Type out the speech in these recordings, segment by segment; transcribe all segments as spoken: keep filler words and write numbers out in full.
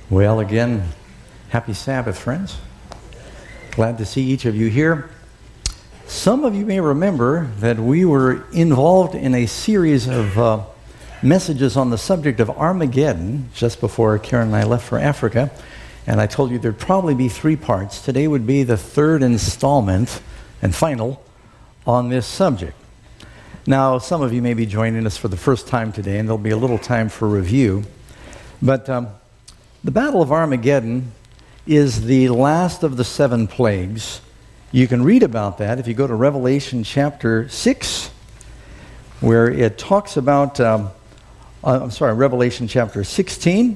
Well, again, happy Sabbath, friends. Glad to see each of you here. Some of you may remember that we were involved in a series of uh, messages on the subject of Armageddon just before Karen and I left for Africa. And I told you there'd probably be three parts. Today would be the third installment and final on this subject. Now, some of you may be joining us for the first time today, and there'll be a little time for review. But um, the Battle of Armageddon is the last of the seven plagues. You can read about that if you go to Revelation chapter six, where it talks about, um, uh, I'm sorry, Revelation chapter sixteen.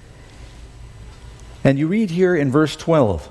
And you read here in verse twelve,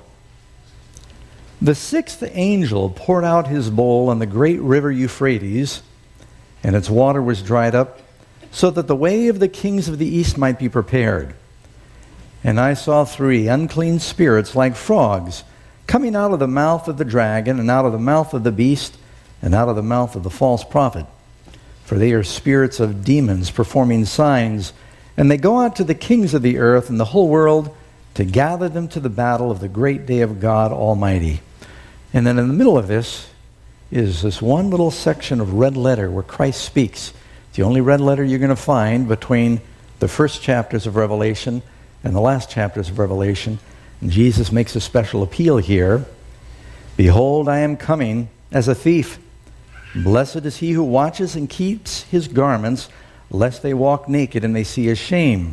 "The sixth angel poured out his bowl on the great river Euphrates, and its water was dried up, so that the way of the kings of the east might be prepared. And I saw three unclean spirits like frogs coming out of the mouth of the dragon, and out of the mouth of the beast, and out of the mouth of the false prophet. For they are spirits of demons performing signs, and they go out to the kings of the earth and the whole world to gather them to the battle of the great day of God Almighty." And then in the middle of this is this one little section of red letter where Christ speaks. It's the only red letter you're going to find between the first chapters of Revelation and the last chapters of Revelation. And Jesus makes a special appeal here. "Behold, I am coming as a thief. Blessed is he who watches and keeps his garments, lest they walk naked and they see his shame.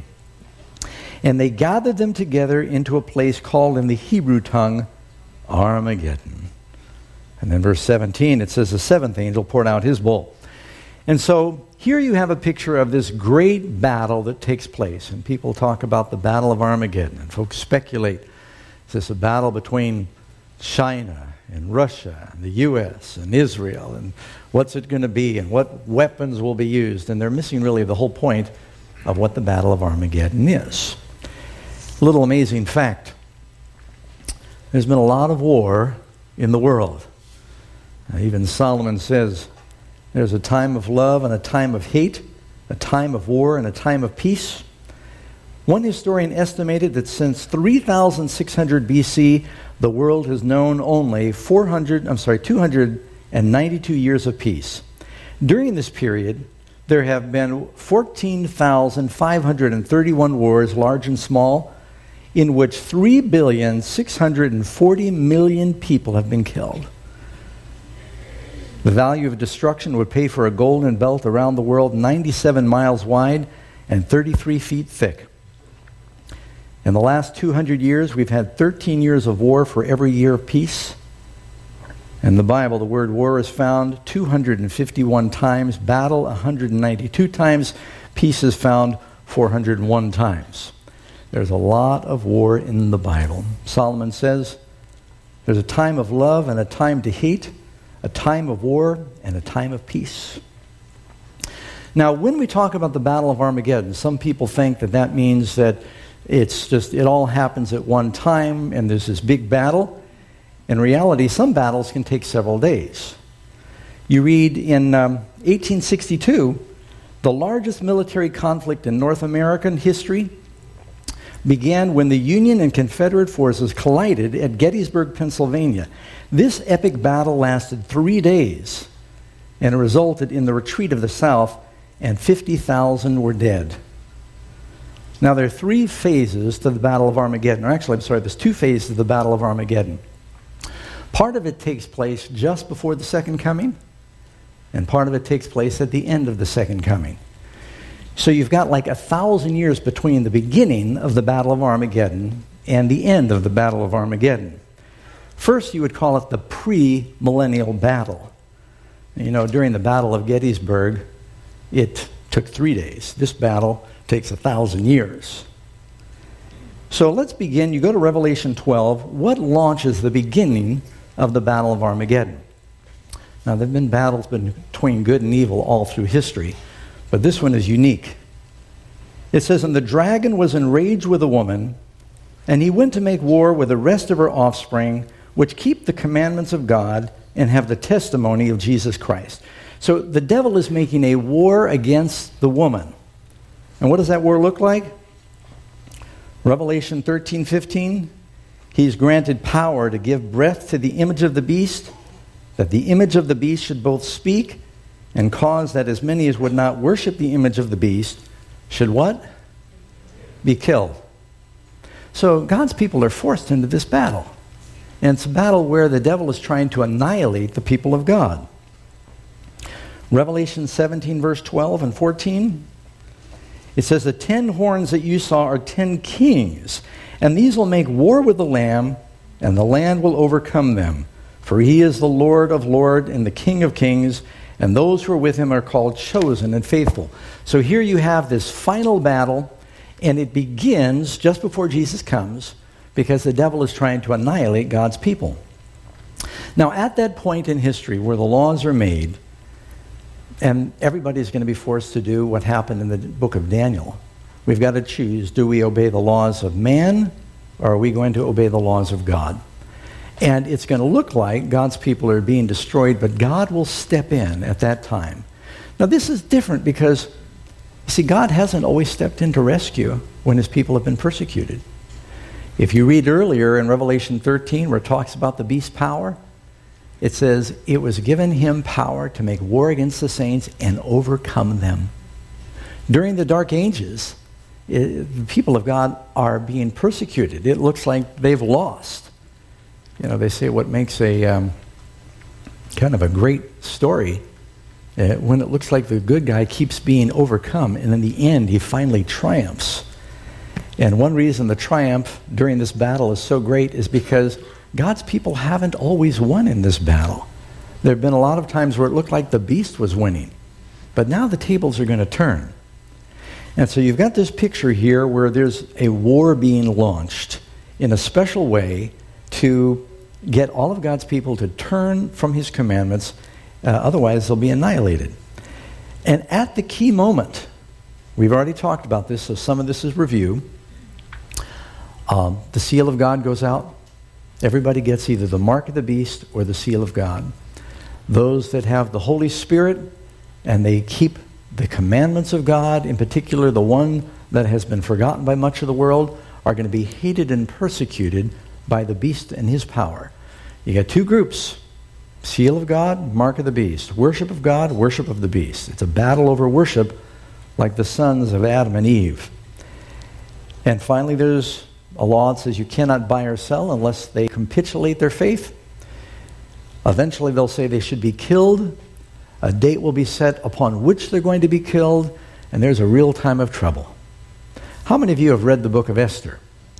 And they gathered them together into a place called in the Hebrew tongue Armageddon." And then verse seventeen, it says, "The seventh angel poured out his bowl." And so here you have a picture of this great battle that takes place. And people talk about the Battle of Armageddon. And folks speculate, is this a battle between China and Russia and the U S and Israel? And what's it going to be? And what weapons will be used? And they're missing really the whole point of what the Battle of Armageddon is. A little amazing fact. There's been a lot of war in the world. Uh, even Solomon says, there's a time of love and a time of hate, a time of war and a time of peace. One historian estimated that since three thousand six hundred B C, the world has known only four hundred, I'm sorry, two hundred ninety-two years of peace. During this period, there have been fourteen thousand five hundred thirty-one wars, large and small, in which three billion six hundred forty million people have been killed. The value of destruction would pay for a golden belt around the world ninety-seven miles wide and thirty-three feet thick. In the last two hundred years, we've had thirteen years of war for every year of peace. In the Bible, the word war is found two hundred fifty-one times, battle one hundred ninety-two times, peace is found four hundred one times. There's a lot of war in the Bible. Solomon says there's a time of love and a time to hate, a time of war and a time of peace. Now, when we talk about the Battle of Armageddon, some people think that that means that it's just, it all happens at one time and there's this big battle. In reality, some battles can take several days. You read in um, eighteen sixty-two, the largest military conflict in North American history began when the Union and Confederate forces collided at Gettysburg, Pennsylvania. This epic battle lasted three days, and it resulted in the retreat of the South, and fifty thousand were dead. Now, there are three phases to the Battle of Armageddon. Or actually, I'm sorry, there's two phases to the Battle of Armageddon. Part of it takes place just before the second coming, and part of it takes place at the end of the second coming. So you've got like a thousand years between the beginning of the Battle of Armageddon and the end of the Battle of Armageddon. First, you would call it the pre-millennial battle. You know, during the Battle of Gettysburg, it took three days. This battle takes a thousand years. So let's begin. You go to Revelation twelve. What launches the beginning of the Battle of Armageddon? Now, there have been battles between good and evil all through history, but this one is unique. It says, "And the dragon was enraged with the woman, and he went to make war with the rest of her offspring, which keep the commandments of God and have the testimony of Jesus Christ." So the devil is making a war against the woman. And what does that war look like? Revelation thirteen fifteen, he's granted power to give breath to the image of the beast, that the image of the beast should both speak and cause that as many as would not worship the image of the beast should what? Be killed. So God's people are forced into this battle. And it's a battle where the devil is trying to annihilate the people of God. Revelation seventeen, verse twelve and fourteen, it says, the ten horns that you saw are ten kings, and these will make war with the Lamb, and the land will overcome them. For he is the Lord of lords and the King of kings, and those who are with him are called chosen and faithful. So here you have this final battle, and it begins just before Jesus comes, because the devil is trying to annihilate God's people. Now, at that point in history where the laws are made, and everybody's going to be forced to do what happened in the book of Daniel, we've got to choose, do we obey the laws of man, or are we going to obey the laws of God? And it's going to look like God's people are being destroyed, but God will step in at that time. Now, this is different because, you see, God hasn't always stepped in to rescue when his people have been persecuted. If you read earlier in Revelation thirteen, where it talks about the beast's power, it says, it was given him power to make war against the saints and overcome them. During the Dark Ages, it, the people of God are being persecuted. It looks like they've lost. You know, they say what makes a um, kind of a great story uh, when it looks like the good guy keeps being overcome, and in the end, he finally triumphs. And one reason the triumph during this battle is so great is because God's people haven't always won in this battle. There have been a lot of times where it looked like the beast was winning. But now the tables are going to turn. And so you've got this picture here where there's a war being launched in a special way to get all of God's people to turn from his commandments. Uh, otherwise, they'll be annihilated. And at the key moment, we've already talked about this, so some of this is review. Um, the seal of God goes out. Everybody gets either the mark of the beast or the seal of God. Those that have the Holy Spirit and they keep the commandments of God, in particular the one that has been forgotten by much of the world, are going to be hated and persecuted by the beast and his power. You got two groups: seal of God, mark of the beast. Worship of God, worship of the beast. It's a battle over worship like the sons of Adam and Eve. And finally, there's a law that says you cannot buy or sell unless they capitulate their faith. Eventually, they'll say they should be killed. A date will be set upon which they're going to be killed, and there's a real time of trouble. How many of you have read the book of Esther?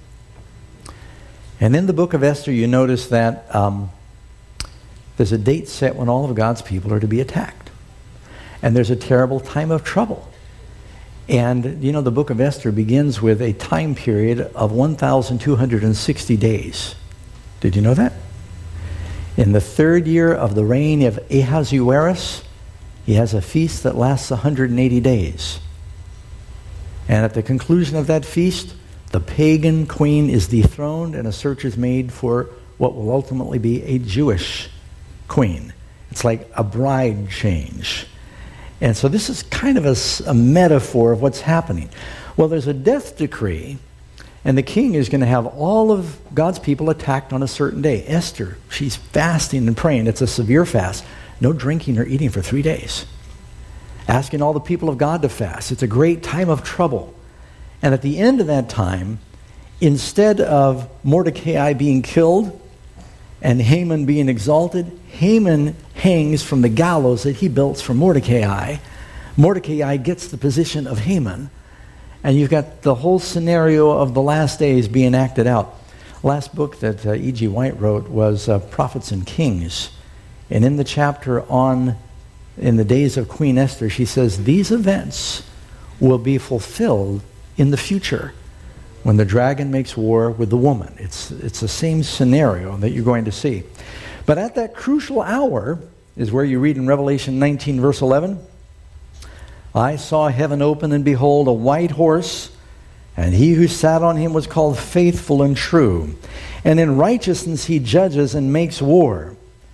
And in the book of Esther, you notice that um, there's a date set when all of God's people are to be attacked. And there's a terrible time of trouble. And, you know, the book of Esther begins with a time period of one thousand two hundred sixty days. Did you know that? In the third year of the reign of Ahasuerus, he has a feast that lasts one hundred eighty days. And at the conclusion of that feast, the pagan queen is dethroned and a search is made for what will ultimately be a Jewish queen. It's like a bride change. And so this is kind of a, a metaphor of what's happening. Well, there's a death decree, and the king is going to have all of God's people attacked on a certain day. Esther, she's fasting and praying. It's a severe fast. No drinking or eating for three days. Asking all the people of God to fast. It's a great time of trouble. And at the end of that time, instead of Mordecai being killed and Haman being exalted, Haman hangs from the gallows that he built for Mordecai. Mordecai gets the position of Haman. And you've got the whole scenario of the last days being acted out. Last book that uh, E G White wrote was uh, Prophets and Kings. And in the chapter on, in the days of Queen Esther, she says, these events will be fulfilled in the future when the dragon makes war with the woman. It's, it's the same scenario that you're going to see. But at that crucial hour is where you read in Revelation nineteen, verse eleven, I saw heaven open, and behold, a white horse, and he who sat on him was called Faithful and True. And in righteousness he judges and makes war.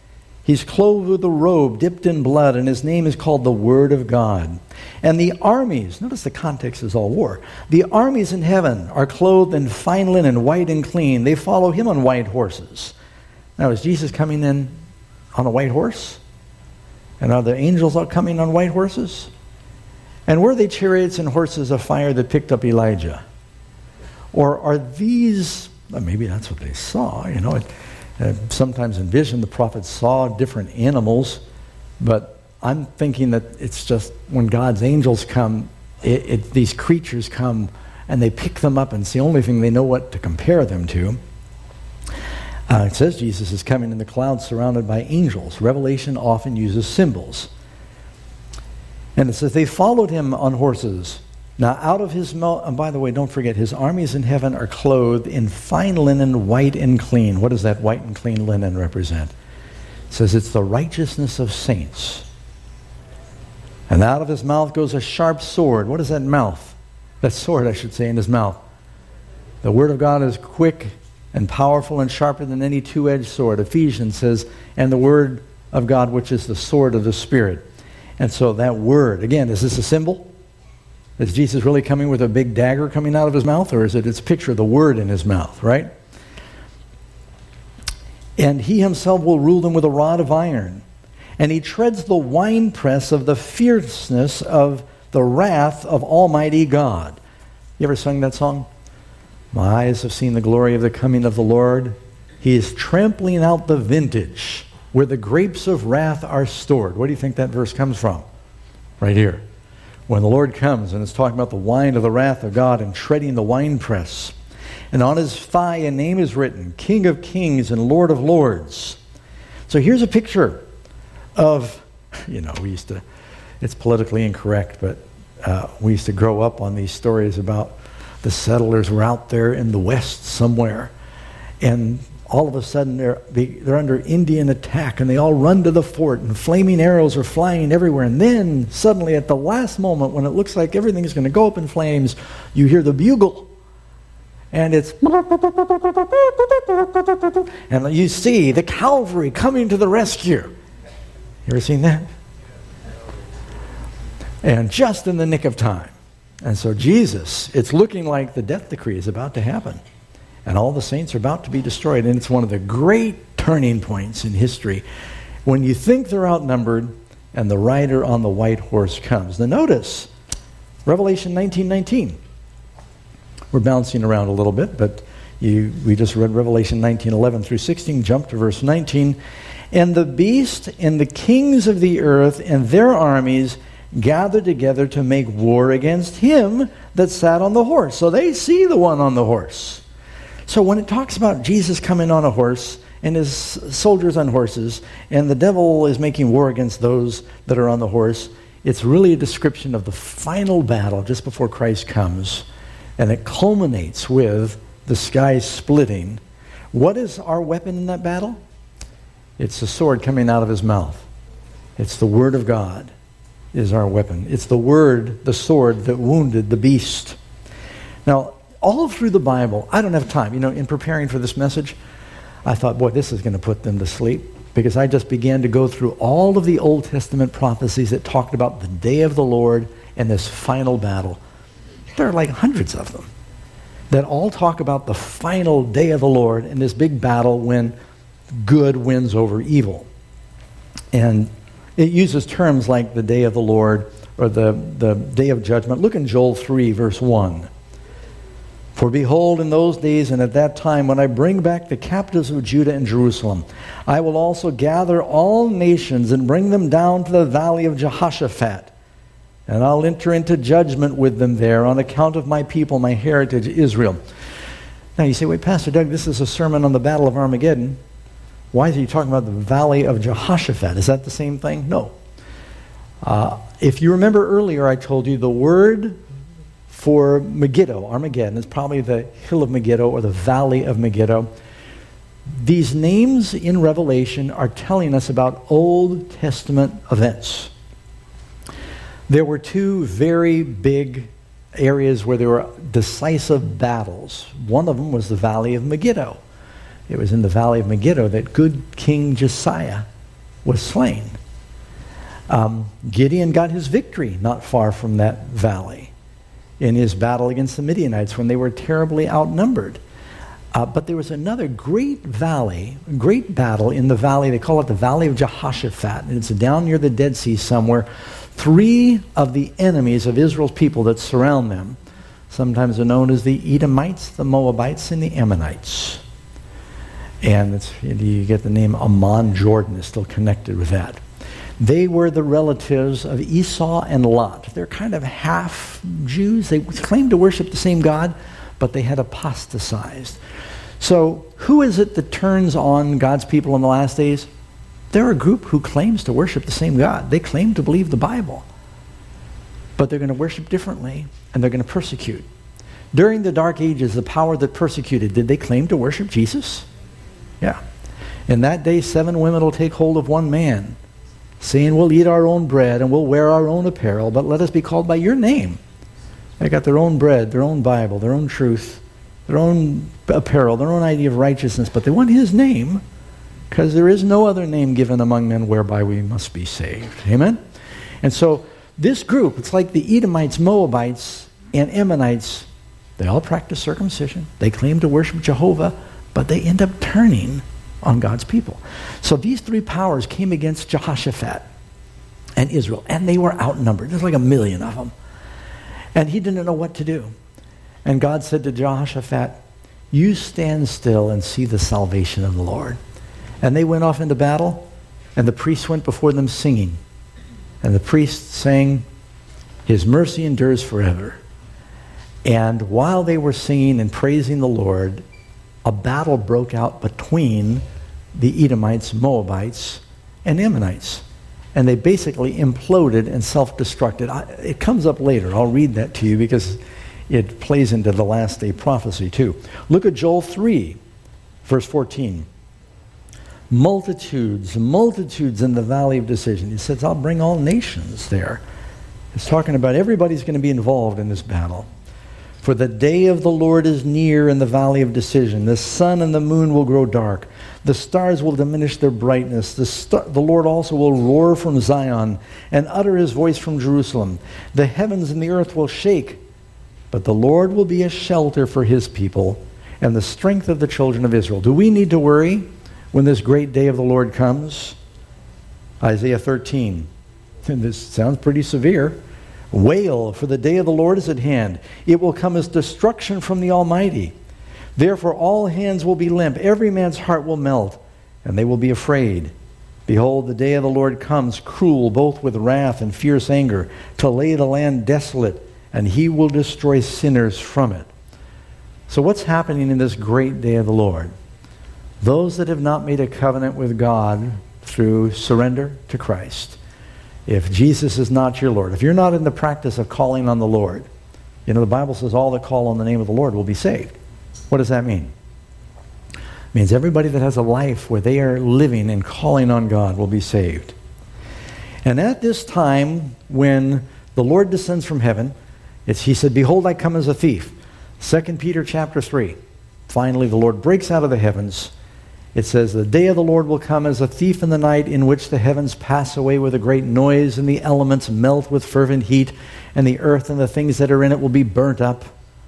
He's clothed with a robe dipped in blood, and his name is called the Word of God. And the armies, notice the context is all war. The armies in heaven are clothed in fine linen, white and clean. They follow him on white horses. Now, is Jesus coming in on a white horse? And are the angels all coming on white horses? And were they chariots and horses of fire that picked up Elijah? Or are these, well, maybe that's what they saw, you know. It, uh, sometimes in vision the prophets saw different animals, but I'm thinking that it's just when God's angels come, it, it, these creatures come and they pick them up, and it's the only thing they know what to compare them to. Uh, it says Jesus is coming in the clouds surrounded by angels. Revelation often uses symbols. And it says they followed him on horses. Now out of his mouth, and by the way, don't forget, his armies in heaven are clothed in fine linen, white and clean. What does that white and clean linen represent? It says it's the righteousness of saints. And out of his mouth goes a sharp sword. What is that mouth? That sword, I should say, in his mouth. The word of God is quick and powerful and sharper than any two-edged sword. Ephesians says, and the word of God, which is the sword of the Spirit. And so that word, again, is this a symbol? Is Jesus really coming with a big dagger coming out of his mouth? Or is it, it's a picture of the word in his mouth, right? And he himself will rule them with a rod of iron. And he treads the winepress of the fierceness of the wrath of Almighty God. You ever sung that song? My eyes have seen the glory of the coming of the Lord. He is trampling out the vintage where the grapes of wrath are stored. Where do you think that verse comes from? Right here. When the Lord comes, and it's talking about the wine of the wrath of God and treading the winepress. And on his thigh a name is written, King of Kings and Lord of Lords. So here's a picture of, you know, we used to, it's politically incorrect, but uh, we used to grow up on these stories about the settlers were out there in the west somewhere, and all of a sudden they're they're under Indian attack, and they all run to the fort, and flaming arrows are flying everywhere. And then suddenly, at the last moment, when it looks like everything is going to go up in flames, you hear the bugle, and it's and you see the cavalry coming to the rescue. You ever seen that? And just in the nick of time. And so Jesus, it's looking like the death decree is about to happen. And all the saints are about to be destroyed. And it's one of the great turning points in history when you think they're outnumbered and the rider on the white horse comes. Now notice, Revelation nineteen nineteen. We're bouncing around a little bit, but you, we just read Revelation nineteen eleven through sixteen. Jump to verse nineteen. And the beast and the kings of the earth and their armies gathered together to make war against him that sat on the horse. So they see the one on the horse. So when it talks about Jesus coming on a horse and his soldiers on horses, and the devil is making war against those that are on the horse, it's really a description of the final battle just before Christ comes. And it culminates with the sky splitting. What is our weapon in that battle? It's the sword coming out of his mouth. It's the word of God is our weapon. It's the word, the sword that wounded the beast. Now, all through the Bible, I don't have time. You know, in preparing for this message, I thought, boy, this is going to put them to sleep, because I just began to go through all of the Old Testament prophecies that talked about the day of the Lord and this final battle. There are like hundreds of them that all talk about the final day of the Lord and this big battle when good wins over evil. And it uses terms like the day of the Lord or the, the day of judgment. Look in Joel three, verse one. For behold, in those days and at that time, when I bring back the captives of Judah and Jerusalem, I will also gather all nations and bring them down to the valley of Jehoshaphat. And I'll enter into judgment with them there on account of my people, my heritage, Israel. Now you say, wait, Pastor Doug, this is a sermon on the Battle of Armageddon. Why is he talking about the valley of Jehoshaphat? Is that the same thing? No. Uh, if you remember earlier, I told you the word for Megiddo, Armageddon, is probably the hill of Megiddo or the valley of Megiddo. These names in Revelation are telling us about Old Testament events. There were two very big areas where there were decisive battles. One of them was the valley of Megiddo. It was in the valley of Megiddo that good King Josiah was slain. Um, Gideon got his victory not far from that valley in his battle against the Midianites when they were terribly outnumbered. Uh, but there was another great valley, great battle in the valley. They call it the Valley of Jehoshaphat. And it's down near the Dead Sea somewhere. Three of the enemies of Israel's people that surround them, sometimes are known as the Edomites, the Moabites, and the Ammonites. And it's, you get the name Ammon. Jordan is still connected with that. They were the relatives of Esau and Lot. They're kind of half Jews. They claimed to worship the same God, but they had apostatized. So who is it that turns on God's people in the last days? They're a group who claims to worship the same God. They claim to believe the Bible, but they're going to worship differently, and they're going to persecute. During the Dark Ages, the power that persecuted, did they claim to worship Jesus? Yeah. In that day, seven women will take hold of one man, saying, we'll eat our own bread and we'll wear our own apparel, but let us be called by your name. They got their own bread, their own Bible, their own truth, their own apparel, their own idea of righteousness, but they want his name because there is no other name given among men whereby we must be saved. Amen? And so this group, it's like the Edomites, Moabites, and Ammonites. They all practice circumcision. They claim to worship Jehovah, but they end up turning on God's people. So these three powers came against Jehoshaphat and Israel, and they were outnumbered. There's like a million of them. And he didn't know what to do. And God said to Jehoshaphat, you stand still and see the salvation of the Lord. And they went off into battle, and the priests went before them singing. And the priests sang, his mercy endures forever. And while they were singing and praising the Lord, a battle broke out between the Edomites, Moabites, and Ammonites. And they basically imploded and self-destructed. I, it comes up later. I'll read that to you because it plays into the last day prophecy too. Look at Joel three, verse fourteen. Multitudes, multitudes in the valley of decision. He says, I'll bring all nations there. It's talking about everybody's going to be involved in this battle. For the day of the Lord is near in the valley of decision. The sun and the moon will grow dark. The stars will diminish their brightness. The, star- the Lord also will roar from Zion and utter his voice from Jerusalem. The heavens and the earth will shake, but the Lord will be a shelter for his people and the strength of the children of Israel. Do we need to worry when this great day of the Lord comes? Isaiah thirteen. And this sounds pretty severe. Wail, for the day of the Lord is at hand. It will come as destruction from the Almighty. Therefore all hands will be limp, every man's heart will melt, and they will be afraid. Behold, the day of the Lord comes, cruel, both with wrath and fierce anger, to lay the land desolate, and he will destroy sinners from it. So what's happening in this great day of the Lord? Those that have not made a covenant with God through surrender to Christ, if Jesus is not your Lord, if you're not in the practice of calling on the Lord, you know, the Bible says all that call on the name of the Lord will be saved. What does that mean? It means everybody that has a life where they are living and calling on God will be saved. And at this time, when the Lord descends from heaven, it's, he said, behold, I come as a thief. Second Peter chapter three. Finally, the Lord breaks out of the heavens. It says, the day of the Lord will come as a thief in the night, in which the heavens pass away with a great noise, and the elements melt with fervent heat, and the earth and the things that are in it will be burnt up.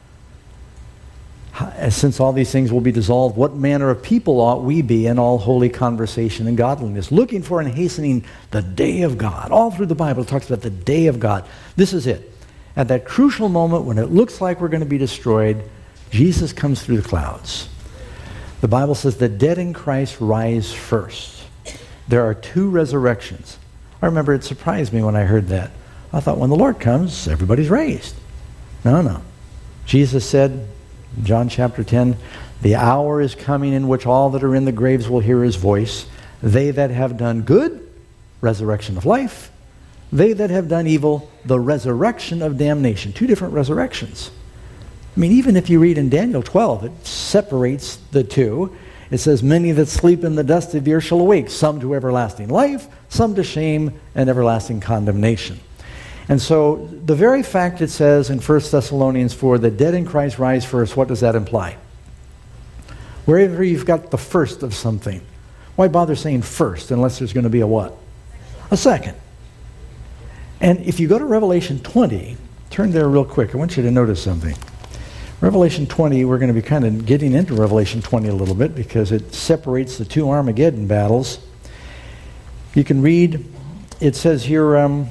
Since all these things will be dissolved, what manner of people ought we be in all holy conversation and godliness, looking for and hastening the day of God? All through the Bible it talks about the day of God. This is it. At that crucial moment when it looks like we're going to be destroyed, Jesus comes through the clouds. The Bible says the dead in Christ rise first. There are two resurrections. I remember it surprised me when I heard that. I thought when the Lord comes, everybody's raised. No, no. Jesus said, John chapter ten, the hour is coming in which all that are in the graves will hear his voice. They that have done good, resurrection of life. They that have done evil, the resurrection of damnation. Two different resurrections. I mean, even if you read in Daniel twelve, it separates the two. It says, many that sleep in the dust of the earth shall awake, some to everlasting life, some to shame and everlasting condemnation. And so the very fact it says in First Thessalonians four, the dead in Christ rise first, what does that imply? Wherever you've got the first of something, Why bother saying first unless there's going to be a what? A second. And if you go to Revelation twenty, turn there real quick. I want you to notice something. Revelation twenty, we're going to be kind of getting into Revelation twenty a little bit because it separates the two Armageddon battles. You can read, it says here, um,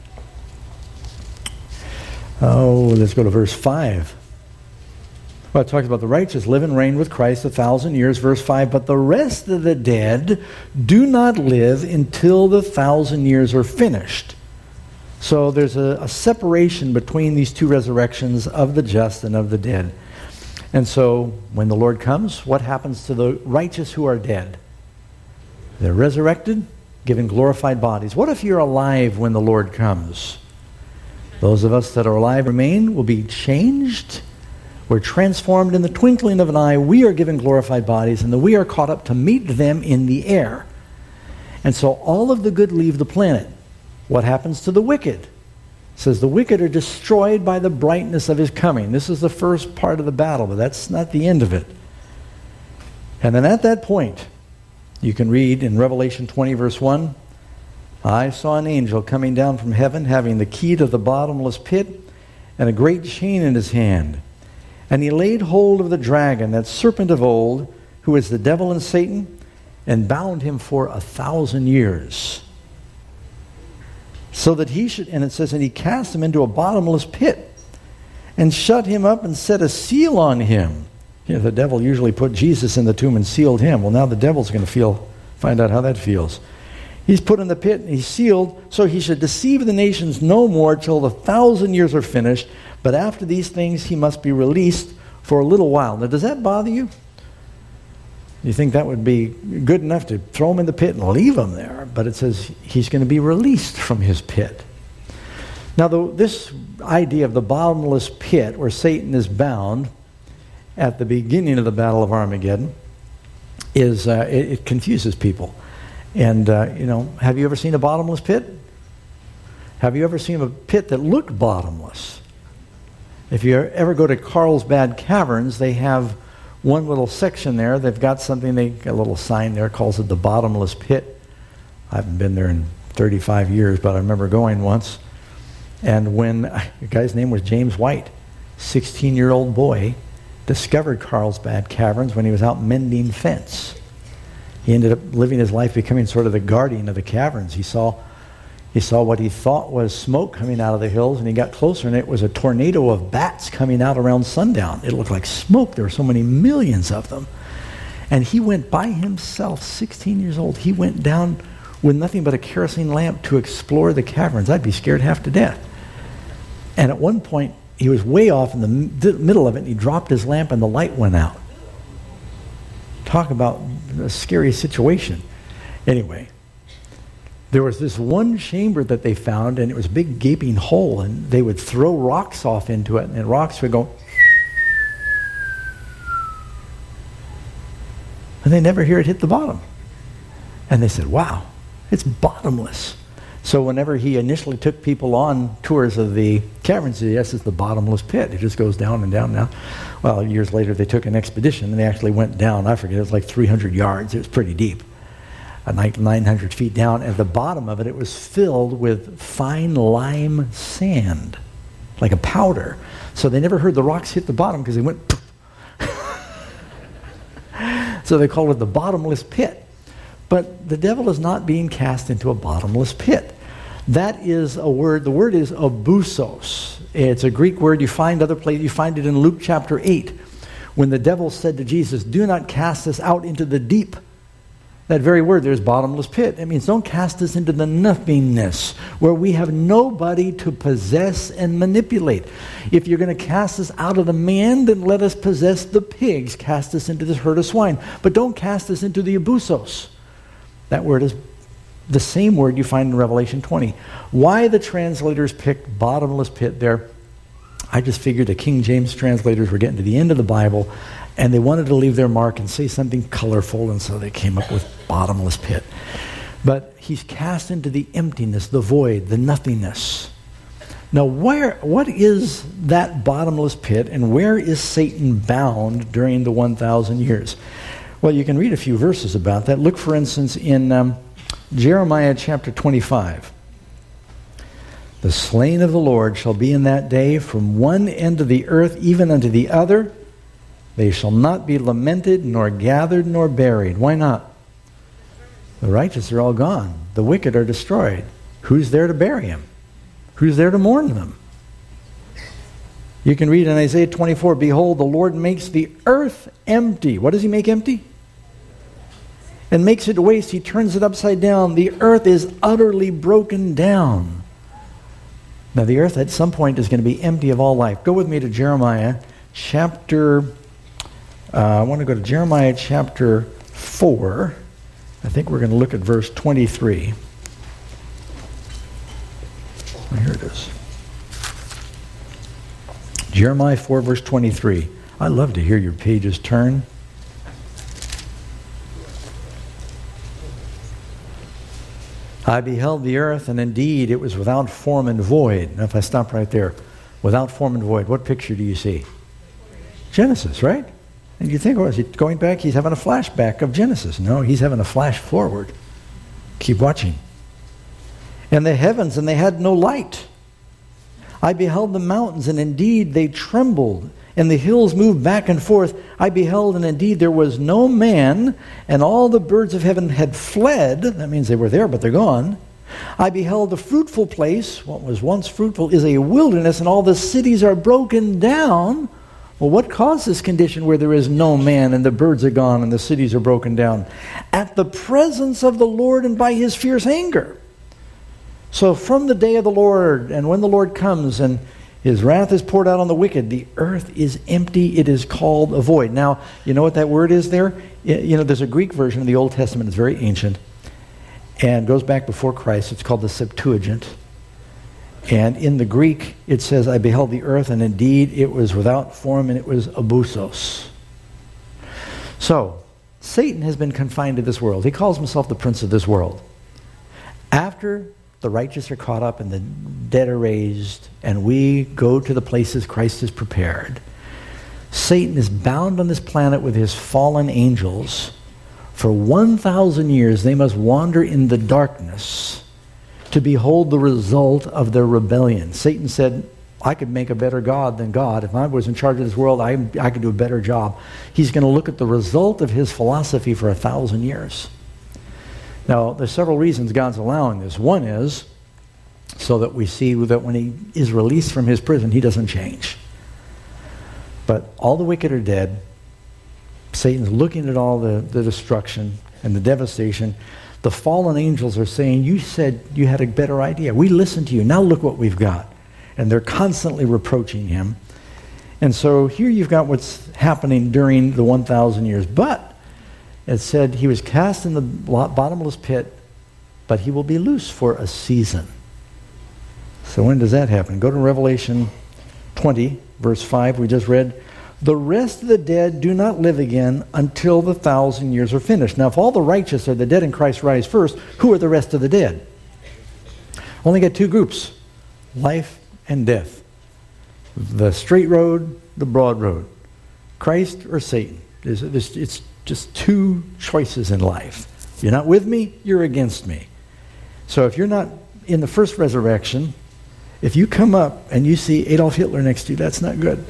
oh, let's go to verse five. Well, it talks about the righteous live and reign with Christ a thousand years, verse five, but the rest of the dead do not live until the thousand years are finished. So there's a, a separation between these two resurrections of the just and of the dead. And so when the Lord comes, what happens to the righteous who are dead? They're resurrected, given glorified bodies. What if you're alive when the Lord comes? Those of us that are alive remain will be changed. We're transformed in the twinkling of an eye. We are given glorified bodies, and then we are caught up to meet them in the air. And so all of the good leave the planet. What happens to the wicked? It says the wicked are destroyed by the brightness of his coming. This is the first part of the battle, but that's not the end of it. And then at that point, you can read in Revelation twenty, verse one, I saw an angel coming down from heaven, having the key to the bottomless pit and a great chain in his hand. And he laid hold of the dragon, that serpent of old, who is the devil and Satan, and bound him for a thousand years. So that he should, and it says, and he cast him into a bottomless pit, and shut him up and set a seal on him. You know, the devil usually put Jesus in the tomb and sealed him. Well, now the devil's going to feel, find out how that feels. He's put in the pit and he's sealed, so he should deceive the nations no more till the thousand years are finished. But after these things, he must be released for a little while. Now, does that bother you? You think that would be good enough to throw him in the pit and leave him there? But it says he's going to be released from his pit. Now, the, this idea of the bottomless pit where Satan is bound at the beginning of the Battle of Armageddon is uh, it, it confuses people. And, uh, you know, have you ever seen a bottomless pit? Have you ever seen a pit that looked bottomless? If you ever go to Carlsbad Caverns, they have one little section there. They've got something, they got a little sign there, calls it the bottomless pit. I haven't been there in thirty-five years, but I remember going once. And when, the guy's name was James White, sixteen-year-old boy, discovered Carlsbad Caverns when he was out mending fence. He ended up living his life becoming sort of the guardian of the caverns. He saw He saw what he thought was smoke coming out of the hills, and he got closer, and it was a tornado of bats coming out around sundown. It looked like smoke. There were so many millions of them. And he went by himself, sixteen years old. He went down with nothing but a kerosene lamp to explore the caverns. I'd be scared half to death. And at one point, he was way off in the m- middle of it, and he dropped his lamp, and the light went out. Talk about a scary situation. Anyway, there was this one chamber that they found, and it was a big gaping hole, and they would throw rocks off into it, and the rocks would go, and they never hear it hit the bottom. And they said, wow, it's bottomless. So whenever he initially took people on tours of the caverns, he said, yes, it's the bottomless pit. It just goes down and down and down. Well, years later, they took an expedition, and they actually went down. I forget, it was like three hundred yards. It was pretty deep. nine hundred feet down. At the bottom of it, it was filled with fine lime sand, like a powder. So they never heard the rocks hit the bottom because they went poof. So they called it the bottomless pit. But the devil is not being cast into a bottomless pit. That is a word, the word is abusos. It's a Greek word. You find other places, you find it in Luke chapter eight, when the devil said to Jesus, do not cast us out into the deep. That very word, there's bottomless pit. It means don't cast us into the nothingness where we have nobody to possess and manipulate. If you're going to cast us out of the man, then let us possess the pigs. Cast us into this herd of swine. But don't cast us into the abusos. That word is the same word you find in Revelation twenty. Why the translators picked bottomless pit there, I just figured the King James translators were getting to the end of the Bible, and they wanted to leave their mark and say something colorful, and so they came up with bottomless pit. But he's cast into the emptiness, the void, the nothingness. Now, where, what is that bottomless pit, and where is Satan bound during the one thousand years? Well, you can read a few verses about that. Look, for instance, in um, Jeremiah chapter twenty-five. The slain of the Lord shall be in that day from one end of the earth even unto the other. They shall not be lamented, nor gathered, nor buried. Why not? The righteous are all gone. The wicked are destroyed. Who's there to bury them? Who's there to mourn them? You can read in Isaiah twenty-four, behold, the Lord makes the earth empty. What does he make empty? And makes it waste. He turns it upside down. The earth is utterly broken down. Now the earth at some point is going to be empty of all life. Go with me to Jeremiah chapter, uh, I want to go to Jeremiah chapter four. I think we're going to look at verse twenty-three. Here it is. Jeremiah four, verse twenty-three. I love to hear your pages turn. I beheld the earth, and indeed it was without form and void. Now if I stop right there, without form and void, what picture do you see? Genesis, right? And you think, oh, is he going back? He's having a flashback of Genesis. No, he's having a flash forward. Keep watching. And the heavens, and they had no light. I beheld the mountains, and indeed they trembled, and the hills moved back and forth. I beheld, and indeed there was no man, and all the birds of heaven had fled. That means they were there, but they're gone. I beheld the fruitful place. What was once fruitful is a wilderness, and all the cities are broken down. Well, what caused this condition where there is no man, and the birds are gone, and the cities are broken down? At the presence of the Lord and by his fierce anger. So from the day of the Lord, and when the Lord comes and his wrath is poured out on the wicked, the earth is empty, it is called a void. Now, you know what that word is there? You know, there's a Greek version of the Old Testament, it's very ancient, and goes back before Christ. It's called the Septuagint. And in the Greek, it says, I beheld the earth, and indeed it was without form, and it was abusos. So, Satan has been confined to this world. He calls himself the prince of this world. After the righteous are caught up and the dead are raised, and we go to the places Christ has prepared, Satan is bound on this planet with his fallen angels. For one thousand years they must wander in the darkness to behold the result of their rebellion. Satan said, I could make a better God than God. If I was in charge of this world, I, I could do a better job. He's going to look at the result of his philosophy for a thousand years. Now, there's several reasons God's allowing this. One is so that we see that when he is released from his prison, he doesn't change. But all the wicked are dead. Satan's looking at all the, the destruction and the devastation. The fallen angels are saying, you said you had a better idea. We listened to you. Now look what we've got. And they're constantly reproaching him. And so here you've got what's happening during the one thousand years. But it said he was cast in the bottomless pit, but he will be loose for a season. So when does that happen? Go to Revelation twenty, verse five. We just read, the rest of the dead do not live again until the thousand years are finished. Now, if all the righteous are the dead in Christ rise first, who are the rest of the dead? Only got two groups, life and death. The straight road, the broad road. Christ or Satan. It's, it's, it's just two choices in life. You're not with me, you're against me. So if you're not in the first resurrection, if you come up and you see Adolf Hitler next to you, that's not good.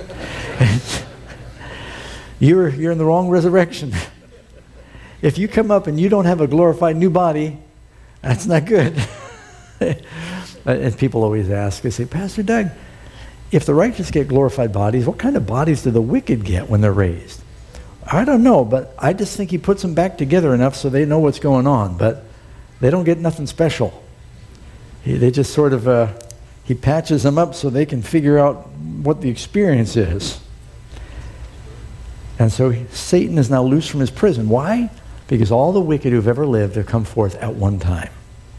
you're, you're in the wrong resurrection. If you come up and you don't have a glorified new body, that's not good. And people always ask, they say, Pastor Doug, if the righteous get glorified bodies, what kind of bodies do the wicked get when they're raised? I don't know, but I just think he puts them back together enough so they know what's going on, but they don't get nothing special. He, they just sort of, uh, he patches them up so they can figure out what the experience is. And so Satan is now loose from his prison. Why? Because all the wicked who've ever lived have come forth at one time.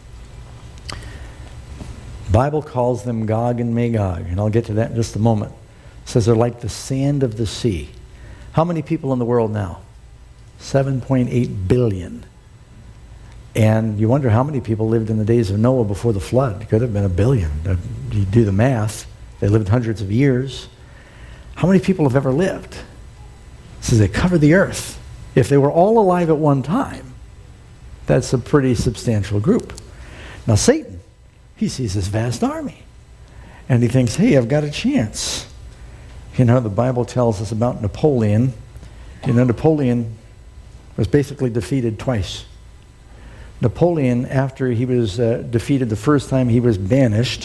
The Bible calls them Gog and Magog, and I'll get to that in just a moment. It says they're like the sand of the sea. How many people in the world now? seven point eight billion. And you wonder how many people lived in the days of Noah before the flood. It could have been a billion. You do the math. They lived hundreds of years. How many people have ever lived? It says they cover the earth. If they were all alive at one time, that's a pretty substantial group. Now Satan, he sees this vast army, and he thinks, hey, I've got a chance. You know, the Bible tells us about Napoleon. You know, Napoleon was basically defeated twice. Napoleon, after he was uh, defeated the first time, he was banished,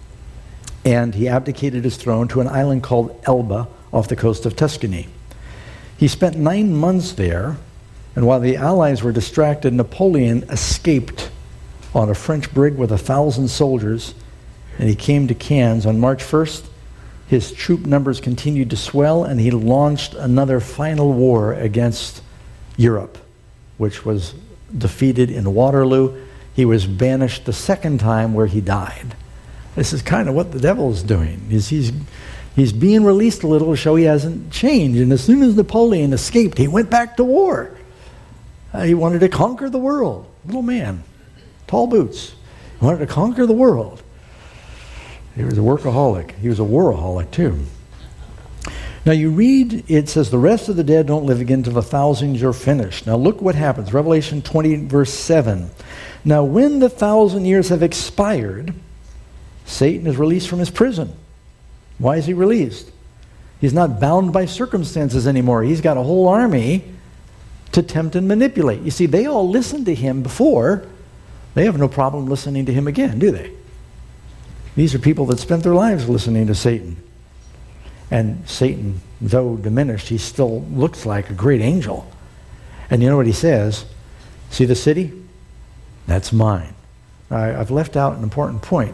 and he abdicated his throne to an island called Elba off the coast of Tuscany. He spent nine months there, and while the Allies were distracted, Napoleon escaped on a French brig with a thousand soldiers, and he came to Cannes on March first. His troop numbers continued to swell, and he launched another final war against Europe, which was defeated in Waterloo. He was banished the second time, where he died. This is kind of what the devil is doing. Is he's he's being released a little to show he hasn't changed. And as soon as Napoleon escaped, he went back to war. Uh, he wanted to conquer the world. Little man, tall boots. He wanted to conquer the world. He was a workaholic. He was a waraholic too. Now you read, it says, the rest of the dead don't live again till the thousands are finished. Now look what happens. Revelation twenty, verse seven. Now when the thousand years have expired, Satan is released from his prison. Why is he released? He's not bound by circumstances anymore. He's got a whole army to tempt and manipulate. You see, they all listened to him before. They have no problem listening to him again, do they? These are people that spent their lives listening to Satan. And Satan, though diminished, he still looks like a great angel. And you know what he says? See the city? That's mine. I, I've left out an important point.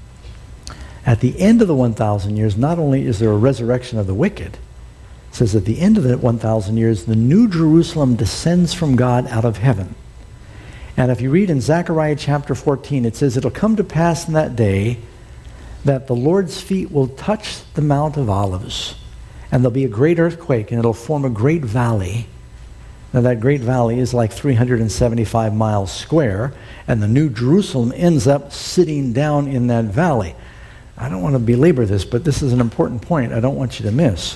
At the end of the one thousand years, not only is there a resurrection of the wicked, it says at the end of the one thousand years, the new Jerusalem descends from God out of heaven. And if you read in Zechariah chapter fourteen, it says, it'll come to pass in that day that the Lord's feet will touch the Mount of Olives, and there'll be a great earthquake, and it'll form a great valley. Now that great valley is like three hundred seventy-five miles square, and the new Jerusalem ends up sitting down in that valley. I don't want to belabor this, but this is an important point I don't want you to miss.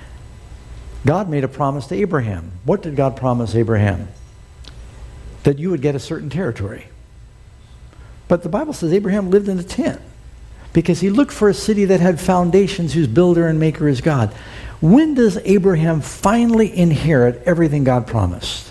God made a promise to Abraham. What did God promise Abraham? That you would get a certain territory. But the Bible says Abraham lived in a tent because he looked for a city that had foundations, whose builder and maker is God. When does Abraham finally inherit everything God promised?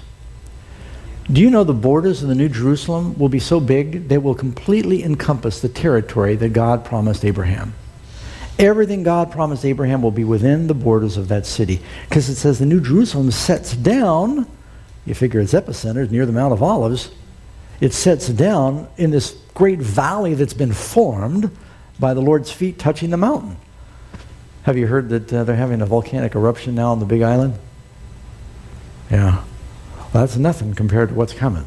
Do you know the borders of the New Jerusalem will be so big they will completely encompass the territory that God promised Abraham? Everything God promised Abraham will be within the borders of that city, because it says the New Jerusalem sets down, you figure its epicenter is near the Mount of Olives, it sets down in this great valley that's been formed by the Lord's feet touching the mountain. Have you heard that uh, they're having a volcanic eruption now on the Big Island? Yeah. Well, that's nothing compared to what's coming.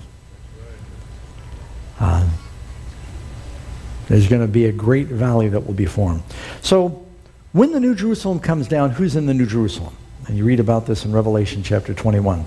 Uh, there's going to be a great valley that will be formed. So, when the New Jerusalem comes down, who's in the New Jerusalem? And you read about this in Revelation chapter twenty-one.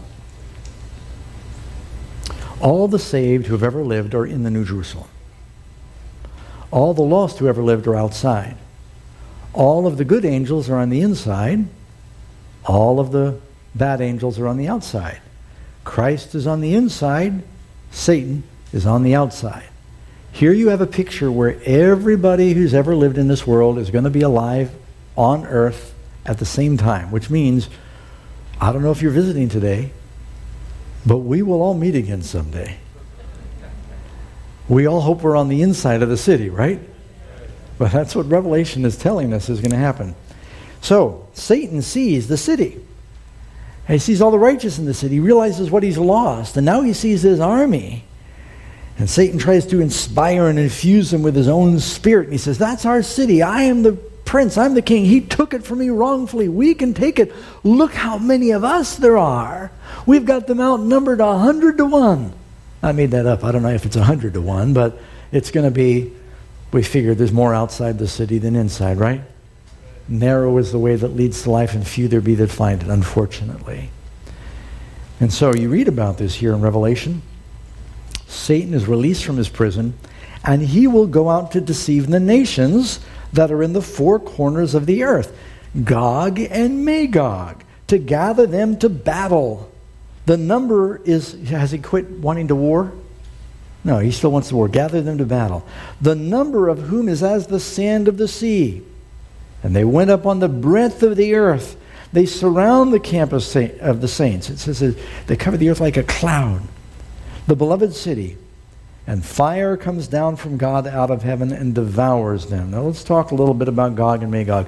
All the saved who have ever lived are in the New Jerusalem. All the lost who ever lived are outside. All of the good angels are on the inside. All of the bad angels are on the outside. Christ is on the inside. Satan is on the outside. Here you have a picture where everybody who's ever lived in this world is going to be alive on earth at the same time, which means, I don't know if you're visiting today, but we will all meet again someday. We all hope we're on the inside of the city, right? But that's what Revelation is telling us is going to happen. So, Satan sees the city. He sees all the righteous in the city. He realizes what he's lost. And now he sees his army. And Satan tries to inspire and infuse him with his own spirit. And he says, that's our city. I am the prince. I'm the king. He took it from me wrongfully. We can take it. Look how many of us there are. We've got them outnumbered a hundred to one. I made that up. I don't know if it's a hundred to one, but it's going to be, we figured there's more outside the city than inside, right? Narrow is the way that leads to life, and few there be that find it, unfortunately. And so you read about this here in Revelation. Satan is released from his prison, and he will go out to deceive the nations that are in the four corners of the earth, Gog and Magog, to gather them to battle. The number is, has he quit wanting to war? No, he still wants to war. Gather them to battle. The number of whom is as the sand of the sea. And they went up on the breadth of the earth. They surround the camp of, sa- of the saints. It says they cover the earth like a cloud. The beloved city. And fire comes down from God out of heaven and devours them. Now let's talk a little bit about Gog and Magog.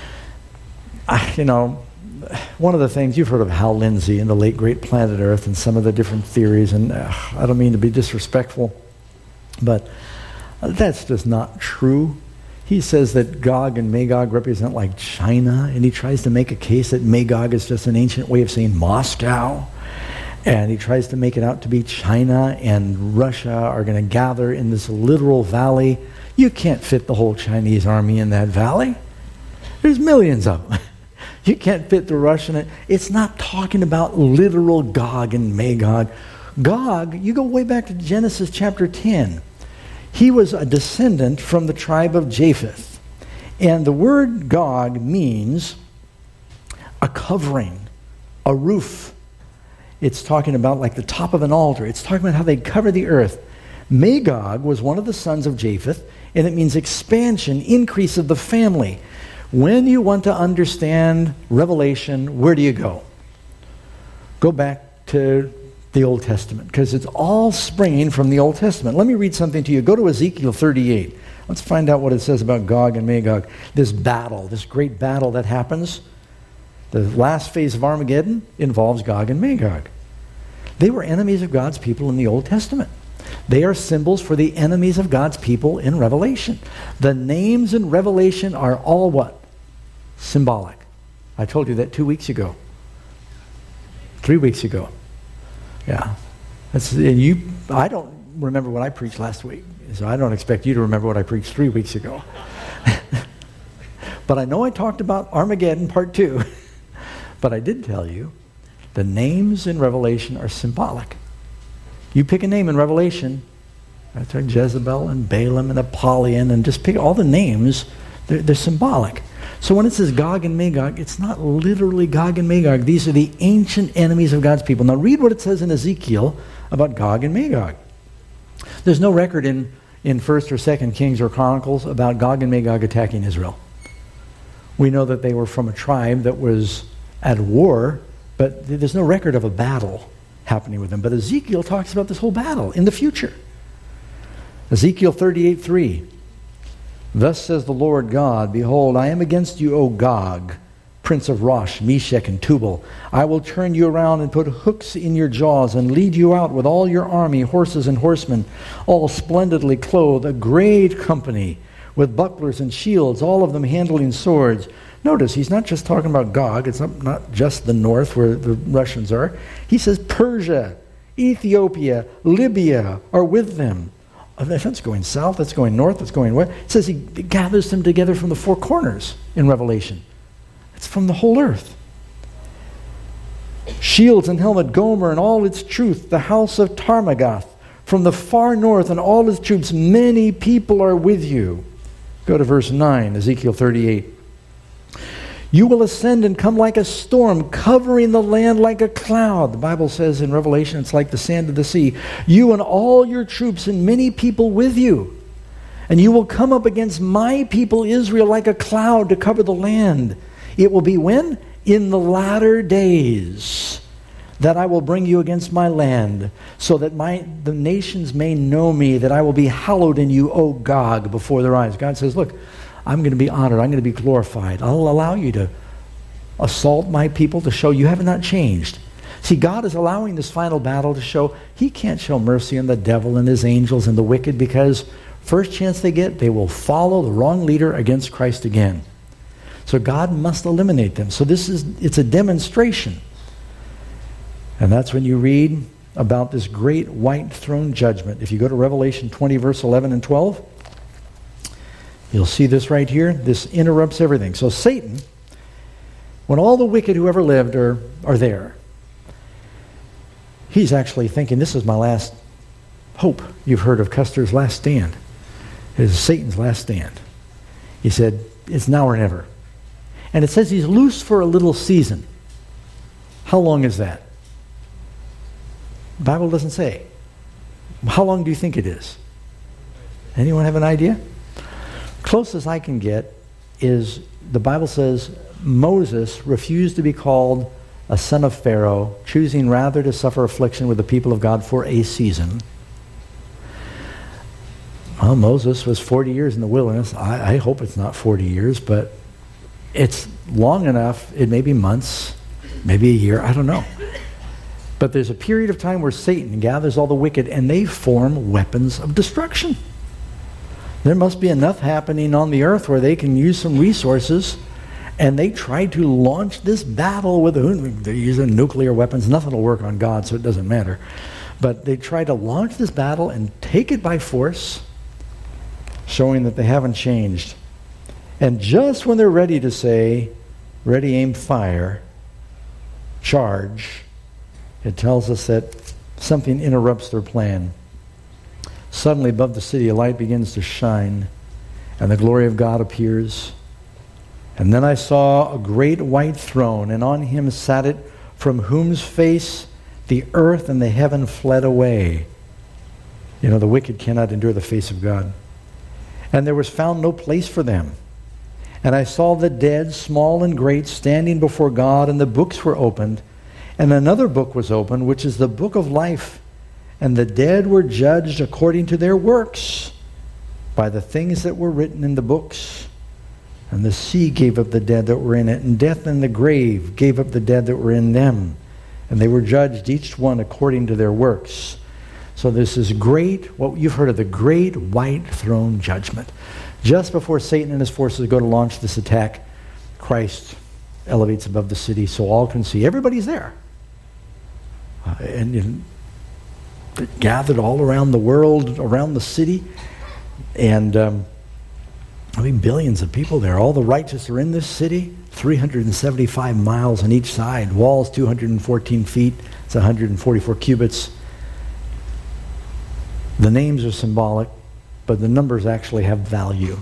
I, you know, one of the things, you've heard of Hal Lindsey and the late great Planet Earth and some of the different theories, and uh, I don't mean to be disrespectful, but that's just not true. He says that Gog and Magog represent like China, and he tries to make a case that Magog is just an ancient way of saying Moscow, and he tries to make it out to be China and Russia are going to gather in this literal valley. You can't fit the whole Chinese army in that valley. There's millions of them. You can't fit the Russian. It's not talking about literal Gog and Magog. Gog, you go way back to Genesis chapter ten. He was a descendant from the tribe of Japheth. And the word Gog means a covering, a roof. It's talking about like the top of an altar. It's talking about how they cover the earth. Magog was one of the sons of Japheth, and it means expansion, increase of the family. When you want to understand Revelation, where do you go? Go back to the Old Testament, because it's all springing from the Old Testament. Let me read something to you. Go to Ezekiel thirty-eight. Let's find out what it says about Gog and Magog. This battle, this great battle that happens, the last phase of Armageddon involves Gog and Magog. They were enemies of God's people in the Old Testament. They are symbols for the enemies of God's people in Revelation. The names in Revelation are all what? Symbolic. I told you that two weeks ago. Three weeks ago. Yeah. That's, and you, I don't remember what I preached last week, so I don't expect you to remember what I preached three weeks ago. But I know I talked about Armageddon part two. But I did tell you the names in Revelation are symbolic. You pick a name in Revelation, that's right, Jezebel and Balaam and Apollyon, and just pick all the names, they're, they're symbolic. So when it says Gog and Magog, it's not literally Gog and Magog. These are the ancient enemies of God's people. Now read what it says in Ezekiel about Gog and Magog. There's no record in, in First or Second Kings or Chronicles about Gog and Magog attacking Israel. We know that they were from a tribe that was at war, but there's no record of a battle happening with them. But Ezekiel talks about this whole battle in the future. Ezekiel thirty-eight three. Thus says the Lord God, behold, I am against you, O Gog, prince of Rosh, Meshech, and Tubal. I will turn you around and put hooks in your jaws and lead you out with all your army, horses and horsemen, all splendidly clothed, a great company with bucklers and shields, all of them handling swords. Notice, he's not just talking about Gog. It's not, not just the north where the Russians are. He says Persia, Ethiopia, Libya are with them. That's going south, that's going north, that's going west. It says he gathers them together from the four corners in Revelation. It's from the whole earth. Shields and helmet, Gomer and all its truth, the house of Tarmagath, from the far north and all its troops, many people are with you. Go to verse nine, Ezekiel thirty-eight. You will ascend and come like a storm, covering the land like a cloud. The Bible says in Revelation it's like the sand of the sea. You and all your troops and many people with you. And you will come up against my people Israel like a cloud to cover the land. It will be when? In the latter days that I will bring you against my land, so that my the nations may know me, that I will be hallowed in you, O Gog, before their eyes. God says, look, I'm going to be honored. I'm going to be glorified. I'll allow you to assault my people to show you have not changed. See, God is allowing this final battle to show he can't show mercy on the devil and his angels and the wicked, because first chance they get, they will follow the wrong leader against Christ again. So God must eliminate them. So this is, it's a demonstration. And that's when you read about this great white throne judgment. If you go to Revelation twenty, verse eleven and twelve, you'll see this right here. This interrupts everything. So Satan, when all the wicked who ever lived are, are there, he's actually thinking, this is my last hope. You've heard of Custer's last stand. It is Satan's last stand. He said, it's now or never. And it says he's loose for a little season. How long is that? The Bible doesn't say. How long do you think it is? Anyone have an idea? Closest I can get is the Bible says Moses refused to be called a son of Pharaoh, choosing rather to suffer affliction with the people of God for a season. Well, Moses was forty years in the wilderness. I, I hope it's not forty years, but it's long enough. It may be months, maybe a year, I don't know. But there's a period of time where Satan gathers all the wicked and they form weapons of destruction. There must be enough happening on the earth where they can use some resources, and they try to launch this battle with, they're using nuclear weapons. Nothing will work on God, so it doesn't matter. But they try to launch this battle and take it by force, showing that they haven't changed. And just when they're ready to say, ready, aim, fire, charge, it tells us that something interrupts their plan. Suddenly above the city a light begins to shine, and the glory of God appears. And then I saw a great white throne, and on him sat it, from whose face the earth and the heaven fled away. You know, the wicked cannot endure the face of God. And there was found no place for them. And I saw the dead, small and great, standing before God, and the books were opened. And another book was opened, which is the book of life. And the dead were judged according to their works by the things that were written in the books. And the sea gave up the dead that were in it, and death and the grave gave up the dead that were in them. And they were judged, each one according to their works. So this is great, what you've heard of, the great white throne judgment. Just before Satan and his forces go to launch this attack, Christ elevates above the city so all can see. Everybody's there. Uh, and, and gathered all around the world, around the city. And um, I mean, billions of people there. All the righteous are in this city. three hundred seventy-five miles on each side. Walls two hundred fourteen feet. It's one hundred forty-four cubits. The names are symbolic, but the numbers actually have value.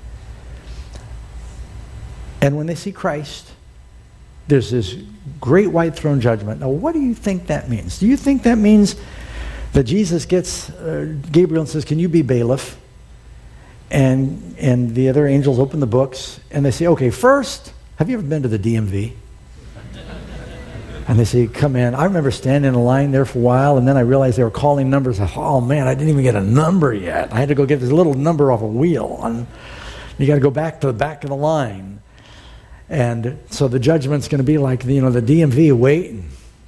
And when they see Christ, there's this great white throne judgment. Now, what do you think that means? Do you think that means that Jesus gets, uh, Gabriel, and says, can you be bailiff? And and the other angels open the books, and they say, okay, first, have you ever been to the D M V? And they say, come in. I remember standing in a line there for a while, and then I realized they were calling numbers. Oh, man, I didn't even get a number yet. I had to go get this little number off a wheel. And you got to go back to the back of the line. And so the judgment's going to be like, you know, the D M V waiting.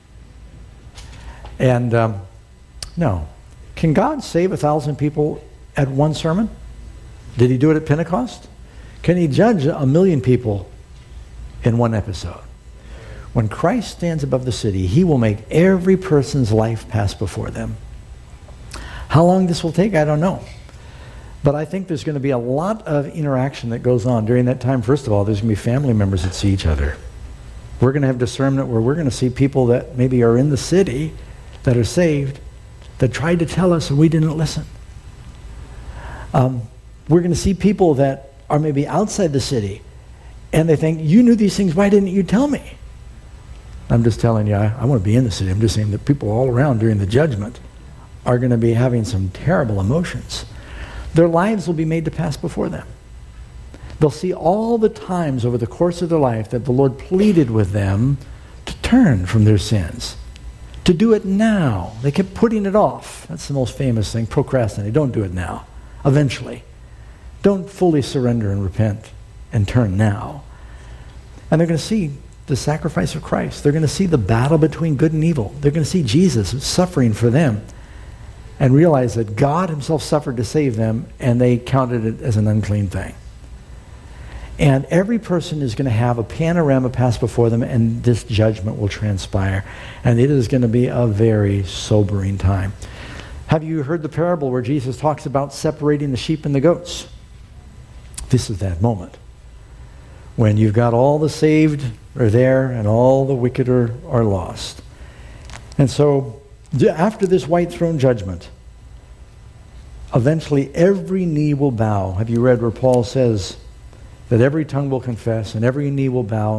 And um, no. Can God save a thousand people at one sermon? Did he do it at Pentecost? Can he judge a million people in one episode? When Christ stands above the city, he will make every person's life pass before them. How long this will take, I don't know. But I think there's going to be a lot of interaction that goes on during that time. First of all, there's going to be family members that see each other. We're going to have discernment where we're going to see people that maybe are in the city that are saved that tried to tell us and we didn't listen. Um, we're going to see people that are maybe outside the city and they think, you knew these things, why didn't you tell me? I'm just telling you, I, I want to be in the city. I'm just saying that people all around during the judgment are going to be having some terrible emotions. Their lives will be made to pass before them. They'll see all the times over the course of their life that the Lord pleaded with them to turn from their sins, to do it now. They kept putting it off. That's the most famous thing, procrastinate. Don't do it now. Eventually. Don't fully surrender and repent and turn now. And they're going to see the sacrifice of Christ. They're going to see the battle between good and evil. They're going to see Jesus suffering for them and realize that God himself suffered to save them, and they counted it as an unclean thing. And every person is going to have a panorama pass before them, and this judgment will transpire. And it is going to be a very sobering time. Have you heard the parable where Jesus talks about separating the sheep and the goats? This is that moment when you've got all the saved are there and all the wicked are, are lost. And so after this white throne judgment, eventually every knee will bow. Have you read where Paul says that every tongue will confess and every knee will bow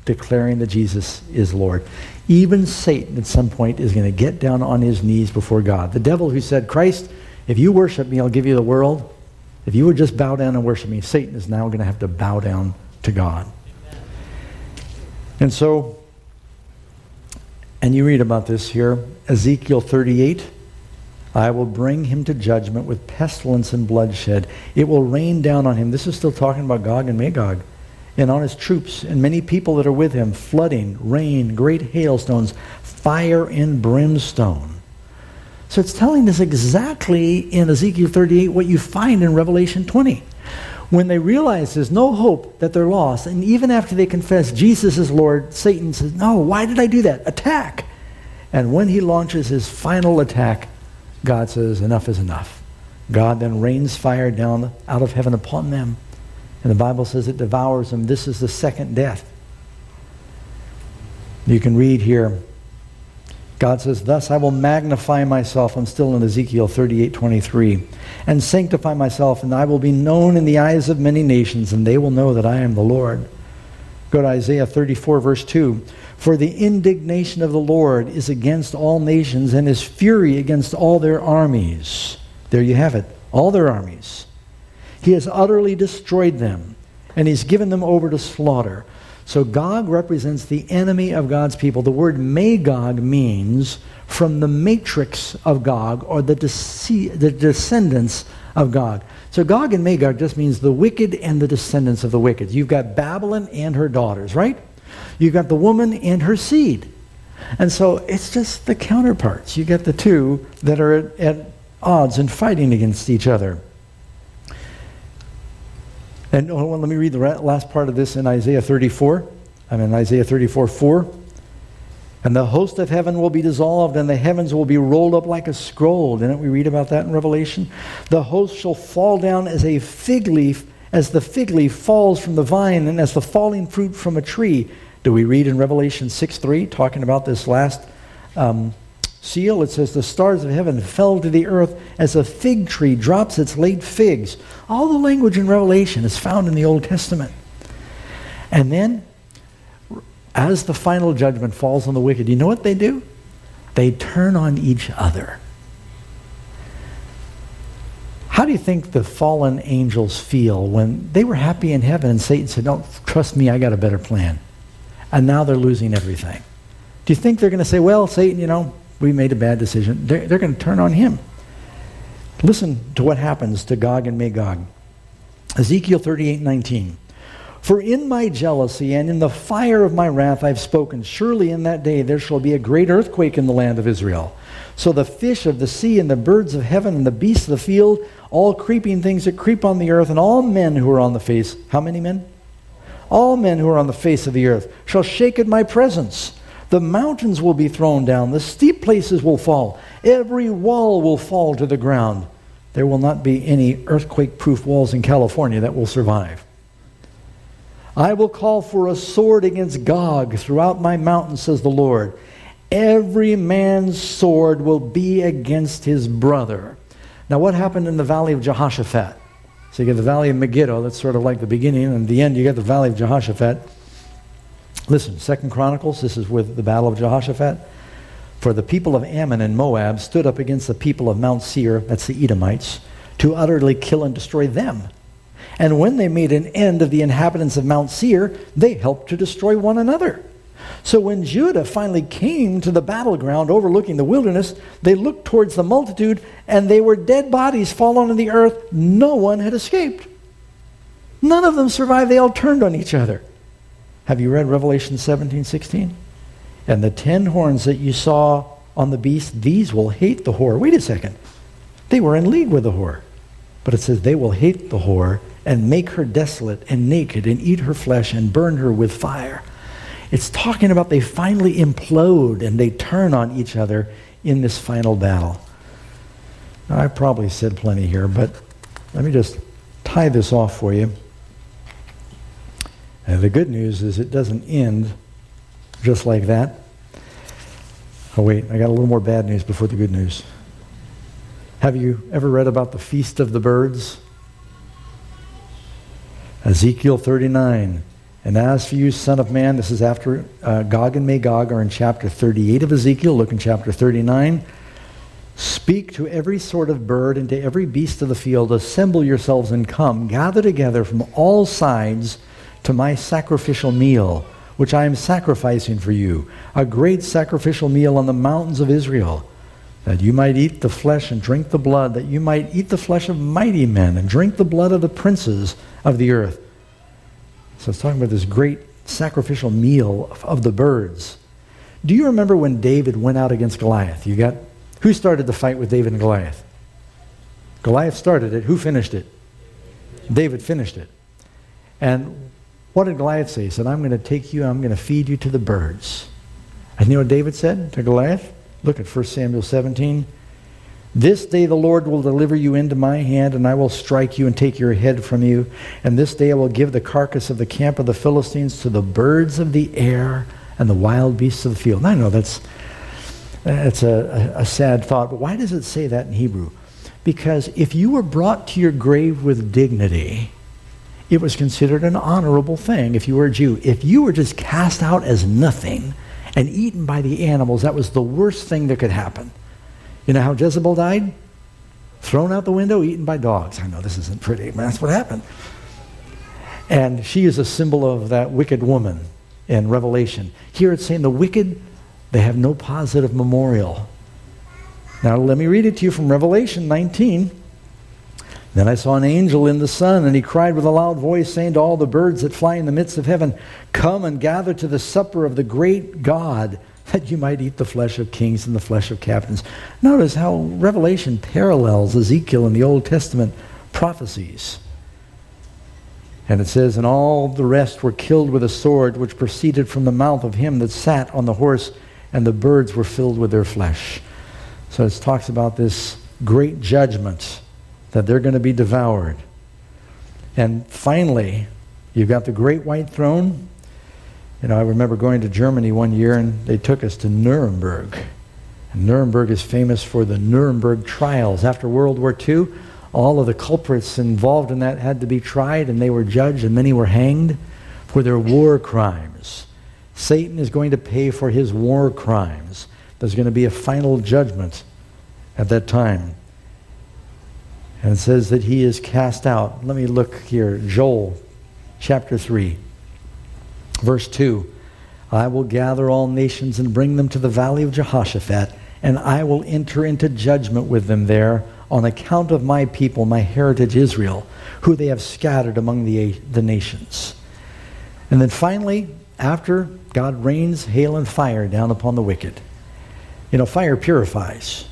declaring that Jesus is Lord. Even Satan at some point is going to get down on his knees before God. The devil who said, Christ, if you worship me, I'll give you the world. If you would just bow down and worship me, Satan is now going to have to bow down to God. And so, and you read about this here, Ezekiel thirty-eight, I will bring him to judgment with pestilence and bloodshed. It will rain down on him. This is still talking about Gog and Magog. And on his troops and many people that are with him, flooding, rain, great hailstones, fire and brimstone. So it's telling us exactly in Ezekiel thirty-eight what you find in Revelation twenty. When they realize there's no hope, that they're lost, and even after they confess Jesus is Lord, Satan says, no, why did I do that? Attack! And when he launches his final attack, God says, enough is enough. God then rains fire down out of heaven upon them. And the Bible says it devours them. This is the second death. You can read here, God says, thus I will magnify myself. I'm still in Ezekiel thirty-eight twenty-three. And sanctify myself, and I will be known in the eyes of many nations, and they will know that I am the Lord. Go to Isaiah thirty-four, verse two. For the indignation of the Lord is against all nations, and his fury against all their armies. There you have it, all their armies. He has utterly destroyed them, and he's given them over to slaughter. So Gog represents the enemy of God's people. The word Magog means from the matrix of Gog, or the, dece- the descendants of Gog. So Gog and Magog just means the wicked and the descendants of the wicked. You've got Babylon and her daughters, right? You've got the woman and her seed. And so it's just the counterparts. You get the two that are at, at odds and fighting against each other. And oh, well, let me read the last part of this in Isaiah thirty-four. I'm in Isaiah thirty-four four. And the host of heaven will be dissolved, and the heavens will be rolled up like a scroll. Didn't we read about that in Revelation? The host shall fall down as a fig leaf, as the fig leaf falls from the vine, and as the falling fruit from a tree. Do we read in Revelation six three, talking about this last um, seal? It says, the stars of heaven fell to the earth as a fig tree drops its late figs. All the language in Revelation is found in the Old Testament. And then, as the final judgment falls on the wicked, you know what they do? They turn on each other. How do you think the fallen angels feel when they were happy in heaven and Satan said, no, trust me, I got a better plan. And now they're losing everything. Do you think they're going to say, well, Satan, you know, we made a bad decision? They're, they're going to turn on him. Listen to what happens to Gog and Magog. Ezekiel thirty-eight nineteen. For in my jealousy and in the fire of my wrath I've spoken. Surely in that day there shall be a great earthquake in the land of Israel. So the fish of the sea and the birds of heaven and the beasts of the field, all creeping things that creep on the earth, and all men who are on the face, how many men? All men who are on the face of the earth shall shake at my presence. The mountains will be thrown down. The steep places will fall. Every wall will fall to the ground. There will not be any earthquake-proof walls in California that will survive. I will call for a sword against Gog throughout my mountains, says the Lord. Every man's sword will be against his brother. Now what happened in the valley of Jehoshaphat? So you get the valley of Megiddo, that's sort of like the beginning, and at the end you get the valley of Jehoshaphat. Listen, Second Chronicles, this is with the battle of Jehoshaphat. For the people of Ammon and Moab stood up against the people of Mount Seir, that's the Edomites, to utterly kill and destroy them. And when they made an end of the inhabitants of Mount Seir, they helped to destroy one another. So when Judah finally came to the battleground overlooking the wilderness, they looked towards the multitude, and they were dead bodies fallen on the earth. No one had escaped. None of them survived. They all turned on each other. Have you read Revelation seventeen sixteen? And the ten horns that you saw on the beast, these will hate the whore. Wait a second. They were in league with the whore. But it says they will hate the whore and make her desolate and naked and eat her flesh and burn her with fire. It's talking about they finally implode and they turn on each other in this final battle. Now, I probably said plenty here, but let me just tie this off for you. And the good news is it doesn't end just like that. Oh wait, I got a little more bad news before the good news. Have you ever read about the Feast of the Birds? Ezekiel thirty-nine. And as for you, son of man, this is after uh, Gog and Magog are in chapter thirty-eight of Ezekiel. Look in chapter thirty-nine. Speak to every sort of bird and to every beast of the field. Assemble yourselves and come. Gather together from all sides to my sacrificial meal, which I am sacrificing for you. A great sacrificial meal on the mountains of Israel, that you might eat the flesh and drink the blood, that you might eat the flesh of mighty men and drink the blood of the princes of the earth. So it's talking about this great sacrificial meal of, of the birds. Do you remember when David went out against Goliath? You got who started the fight with David and Goliath? Goliath started it. Who finished it? David finished it. And what did Goliath say? He said, I'm going to take you, I'm going to feed you to the birds. And you know what David said to Goliath? Look at First Samuel seventeen. This day the Lord will deliver you into my hand, and I will strike you and take your head from you. And this day I will give the carcass of the camp of the Philistines to the birds of the air and the wild beasts of the field. And I know that's, that's a, a, a sad thought, but why does it say that in Hebrew? Because if you were brought to your grave with dignity, it was considered an honorable thing if you were a Jew. If you were just cast out as nothing and eaten by the animals, that was the worst thing that could happen. You know how Jezebel died? Thrown out the window, eaten by dogs. I know this isn't pretty, but that's what happened. And she is a symbol of that wicked woman in Revelation. Here it's saying the wicked, they have no positive memorial. Now let me read it to you from Revelation nineteen. Then I saw an angel in the sun, and he cried with a loud voice, saying to all the birds that fly in the midst of heaven, come and gather to the supper of the great God, that you might eat the flesh of kings and the flesh of captains. Notice how Revelation parallels Ezekiel in the Old Testament prophecies. And it says, and all the rest were killed with a sword which proceeded from the mouth of him that sat on the horse, and the birds were filled with their flesh. So it talks about this great judgment, that they're going to be devoured. And finally, you've got the great white throne. You know, I remember going to Germany one year, and they took us to Nuremberg. And Nuremberg is famous for the Nuremberg trials. After World War Two, all of the culprits involved in that had to be tried, and they were judged, and many were hanged for their war crimes. Satan is going to pay for his war crimes. There's going to be a final judgment at that time. And it says that he is cast out. Let me look here. Joel chapter three. Verse two, I will gather all nations and bring them to the valley of Jehoshaphat, and I will enter into judgment with them there on account of my people, my heritage Israel, who they have scattered among the, the nations. And then finally, after God rains hail and fire down upon the wicked. You know, fire purifies.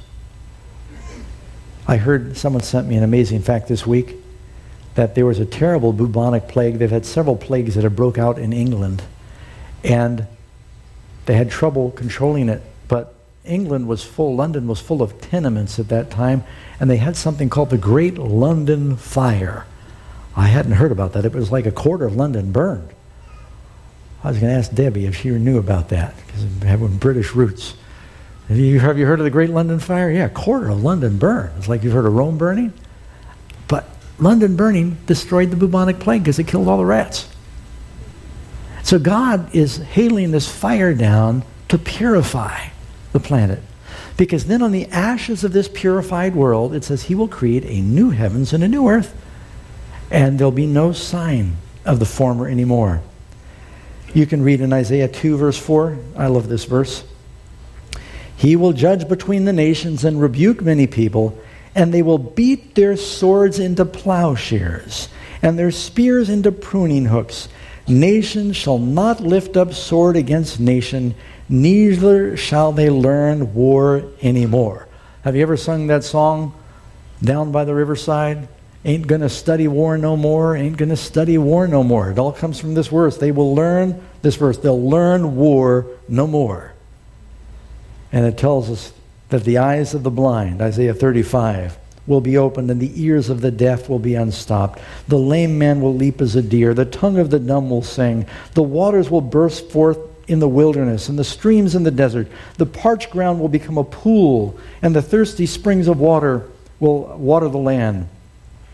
I heard someone sent me an amazing fact this week, that there was a terrible bubonic plague. They've had several plagues that have broke out in England, and they had trouble controlling it. But England was full, London was full of tenements at that time, and they had something called the Great London Fire. I hadn't heard about that. It was like a quarter of London burned. I was going to ask Debbie if she knew about that, because I have British roots. Have you, have you heard of the Great London Fire? Yeah, a quarter of London burned. It's like you've heard of Rome burning. But London burning destroyed the bubonic plague because it killed all the rats. So God is hailing this fire down to purify the planet. Because then on the ashes of this purified world, it says he will create a new heavens and a new earth. And there'll be no sign of the former anymore. You can read in Isaiah two, verse four. I love this verse. He will judge between the nations and rebuke many people, and they will beat their swords into plowshares and their spears into pruning hooks. Nation shall not lift up sword against nation, neither shall they learn war anymore. Have you ever sung that song, Down by the Riverside? Ain't gonna study war no more, ain't gonna study war no more. It all comes from this verse. They will learn, this verse, they'll learn war no more. And it tells us that the eyes of the blind, Isaiah thirty-five, will be opened, and the ears of the deaf will be unstopped. The lame man will leap as a deer. The tongue of the dumb will sing. The waters will burst forth in the wilderness, and the streams in the desert. The parched ground will become a pool, and the thirsty springs of water will water the land.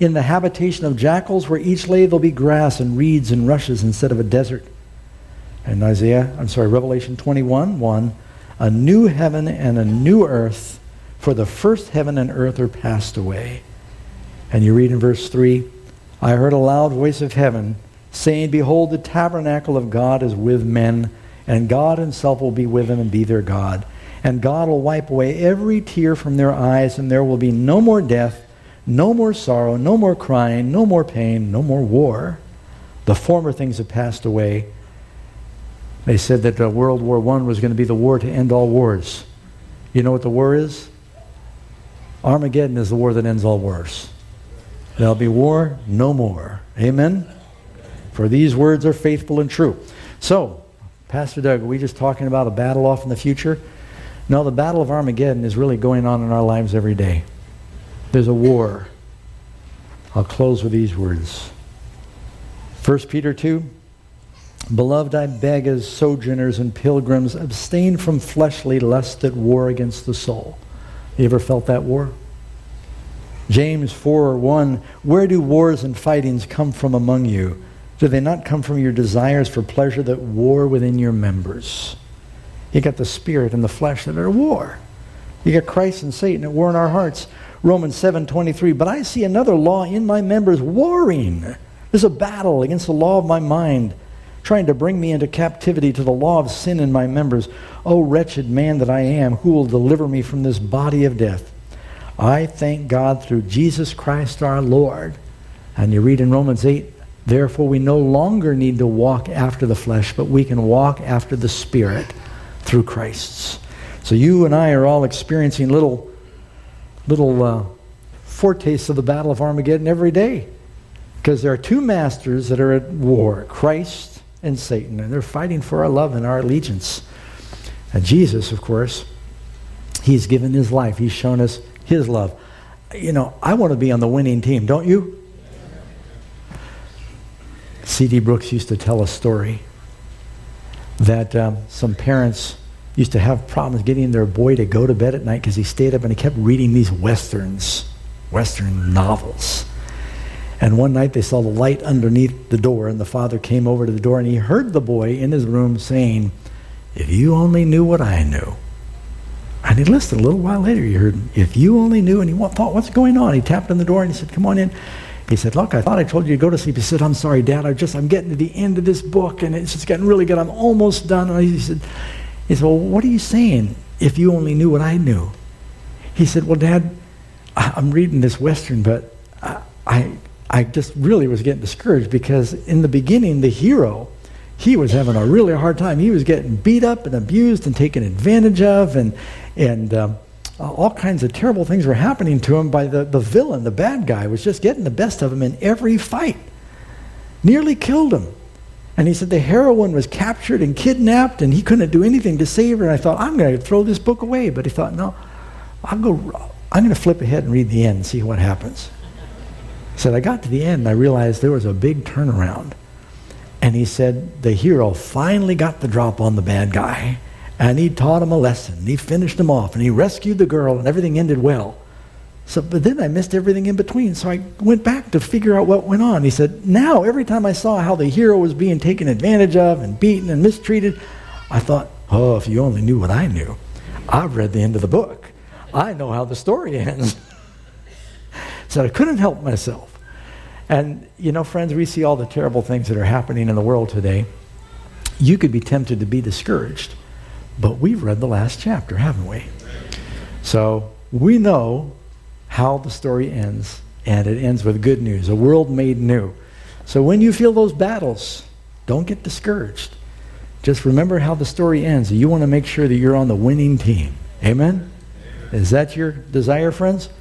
In the habitation of jackals, where each lay, there'll be grass and reeds and rushes instead of a desert. And Isaiah, I'm sorry, Revelation twenty-one, one, a new heaven and a new earth, for the first heaven and earth are passed away. And you read in verse three, I heard a loud voice of heaven saying, behold, the tabernacle of God is with men, and God himself will be with them and be their God. And God will wipe away every tear from their eyes, and there will be no more death, no more sorrow, no more crying, no more pain, no more war. The former things have passed away. They said that uh, World War One was going to be the war to end all wars. You know what the war is? Armageddon is the war that ends all wars. There'll be war no more. Amen? For these words are faithful and true. So, Pastor Doug, are we just talking about a battle off in the future? No, the battle of Armageddon is really going on in our lives every day. There's a war. I'll close with these words. First Peter two, beloved, I beg as sojourners and pilgrims, abstain from fleshly lusts that war against the soul. You ever felt that war? James four one, where do wars and fightings come from among you? Do they not come from your desires for pleasure that war within your members? You got the spirit and the flesh that are at war. You got Christ and Satan at war in our hearts. Romans seven twenty-three, but I see another law in my members warring. There's a battle against the law of my mind, trying to bring me into captivity to the law of sin in my members. O wretched man that I am, who will deliver me from this body of death? I thank God through Jesus Christ our Lord. And you read in Romans eight, therefore we no longer need to walk after the flesh, but we can walk after the Spirit through Christ's. So you and I are all experiencing little, little uh, foretastes of the battle of Armageddon every day. Because there are two masters that are at war, Christ and Satan, and they're fighting for our love and our allegiance. And Jesus, of course, he's given his life. He's shown us his love. You know, I want to be on the winning team, don't you? C D Brooks used to tell a story that um, some parents used to have problems getting their boy to go to bed at night because he stayed up and he kept reading these westerns, western novels. And one night they saw the light underneath the door, and the father came over to the door and he heard the boy in his room saying, if you only knew what I knew. And he listened a little while later. He heard, if you only knew, and he thought, what's going on? He tapped on the door and he said, come on in. He said, look, I thought I told you to go to sleep. He said, I'm sorry, Dad. I just, I'm getting to the end of this book and it's just getting really good. I'm almost done. And he said, he said, well, what are you saying? If you only knew what I knew. He said, well, Dad, I'm reading this Western, but I, I, I just really was getting discouraged because in the beginning, the hero, he was having a really hard time. He was getting beat up and abused and taken advantage of, and and um, all kinds of terrible things were happening to him by the, the villain, the bad guy, was just getting the best of him in every fight. Nearly killed him. And he said the heroine was captured and kidnapped, and he couldn't do anything to save her. And I thought, I'm going to throw this book away. But he thought, no, I'll go. I'm going to flip ahead and read the end and see what happens. He said, I got to the end and I realized there was a big turnaround. And he said the hero finally got the drop on the bad guy, and he taught him a lesson, and he finished him off, and he rescued the girl, and everything ended well. So, but then I missed everything in between, so I went back to figure out what went on. He said, now every time I saw how the hero was being taken advantage of and beaten and mistreated, I thought, oh, if you only knew what I knew. I've read the end of the book. I know how the story ends. So I couldn't help myself. And, you know, friends, we see all the terrible things that are happening in the world today. You could be tempted to be discouraged, but we've read the last chapter, haven't we? So we know how the story ends, and it ends with good news, a world made new. So when you feel those battles, don't get discouraged. Just remember how the story ends. You want to make sure that you're on the winning team. Amen? Is that your desire, friends?